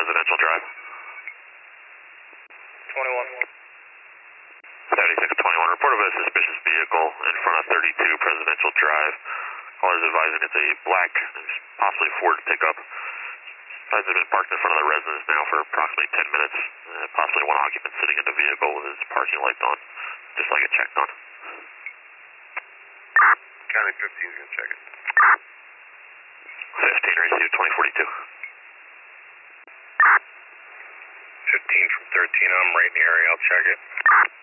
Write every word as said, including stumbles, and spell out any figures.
Presidential Drive. twenty-one. seventy-six twenty-one, report of a suspicious vehicle in front of thirty-two Presidential Drive. Callers advising it's a black, possibly Ford pickup. Has been parked in front of the residence now for approximately ten minutes. Uh, possibly one occupant sitting in the vehicle with his parking lights on, just like it checked on. County fifteen is going to check it. fifteen received twenty forty-two. fifteen from thirteen, I'm right in the area, I'll check it.